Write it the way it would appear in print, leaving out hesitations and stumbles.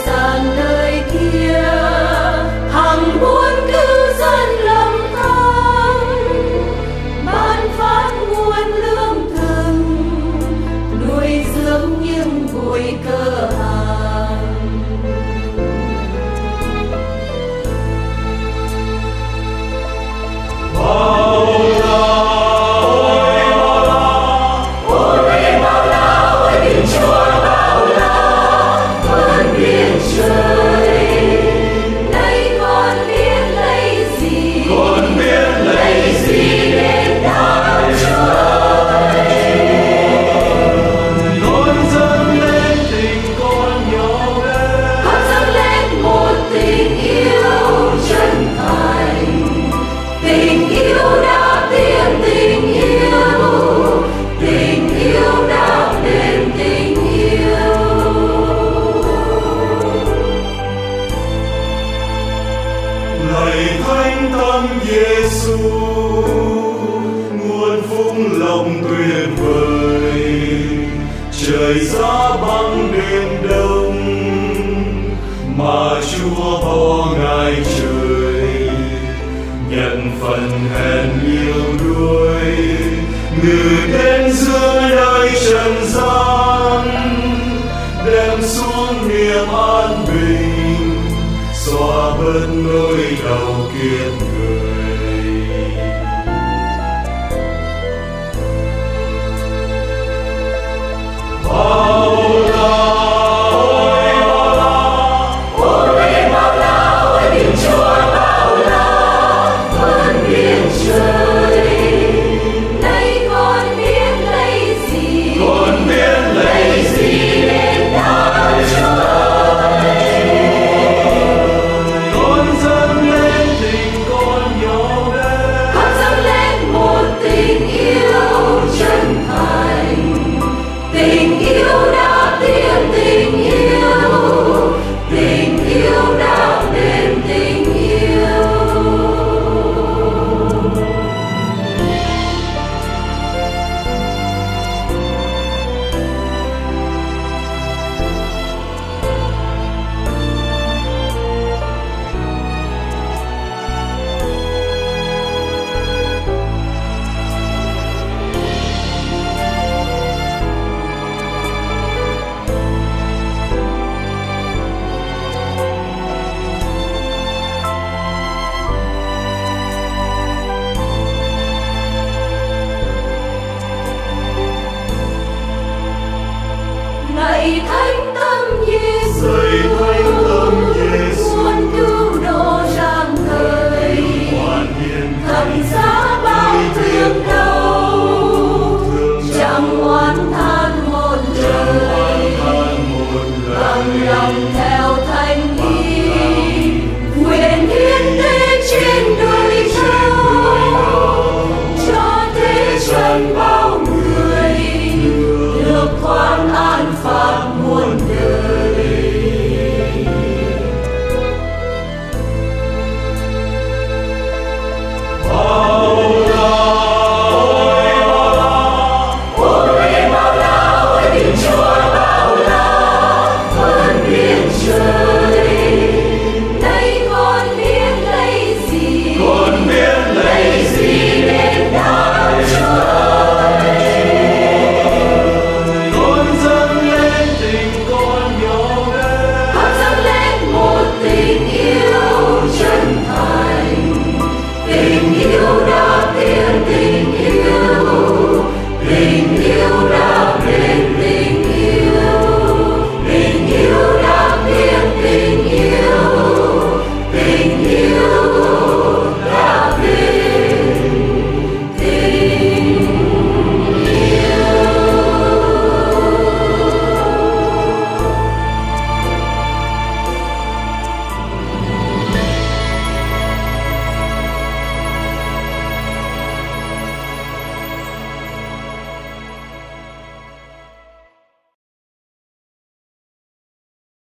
gian nơi kia, hằng muôn cư dân lầm than, ban phát nguồn lương thực, nuôi dưỡng những bụi cơ hàn. Lạy Thánh Tâm Giêsu, nguồn phúc lòng tuyệt vời, trời giá băng đêm đông, mà Chúa bỏ Ngài trời, nhận phần hèn yêu đuối, ngự đến giữa đời trần gian, đem xuống niềm an bình, xóa bớt nỗi đau kiếp người.